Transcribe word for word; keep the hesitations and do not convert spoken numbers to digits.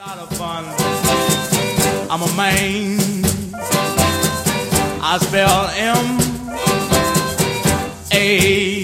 lot of fun. I'm a man. I spell M A